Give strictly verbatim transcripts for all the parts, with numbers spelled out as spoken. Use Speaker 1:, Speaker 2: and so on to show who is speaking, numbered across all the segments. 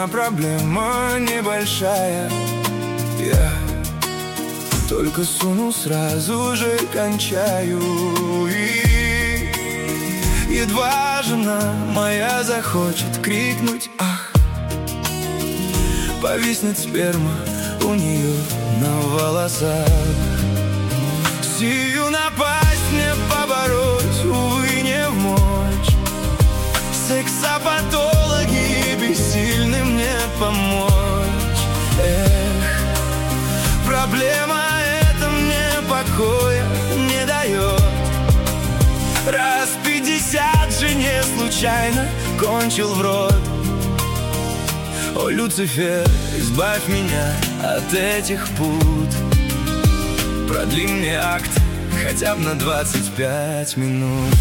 Speaker 1: меня проблема небольшая. Я только суну, сразу же кончаю. И едва жена моя захочет крикнуть «ах», повиснет сперма у нее на волосах. Сию напасть мне побороть, увы, не в мочь. Сексопатологи бессильны мне помочь. Эх, проблема эта мне покоя не дает. Раз пятьдесят жене случайно кончил в рот. О, Люцифер, избавь меня от этих пут. Продли мне акт хотя бы на двадцать пять минут.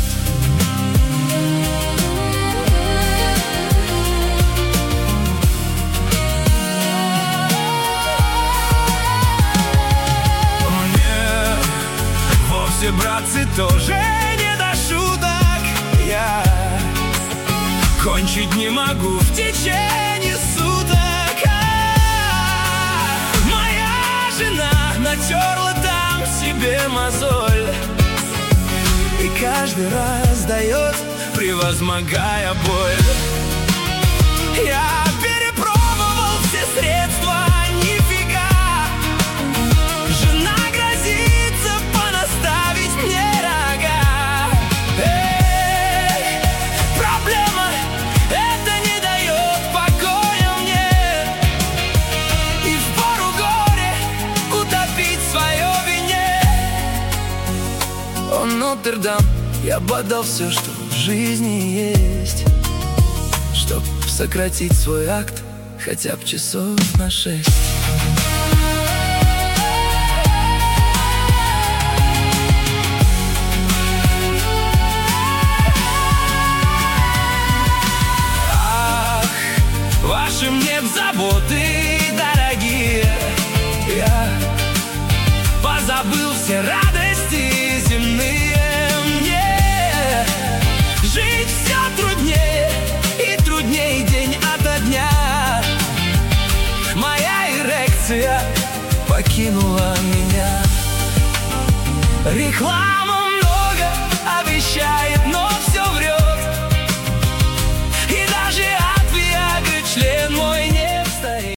Speaker 1: О нет, вовсе, братцы, тоже не до шуток. Я кончить не могу в течение суток. А, моя жена натерла там себе мозоль и каждый раз дает, превозмогая боль. Я перепробовал все средства, нифига. Жена грозится понаставить мне рога. Эх, проблема это не дает покоя мне. И впору горе утопить свое вине. О, Нотр-Дам, я бы отдал все, что в жизни есть, чтоб сократить свой акт хотя бы часов на шесть. Ах, ваши мне заботы дорогие. Я позабыл все радости земные. Мне жить все труднее и труднее день ото дня. Моя эрекция покинула меня. Реклама много обещает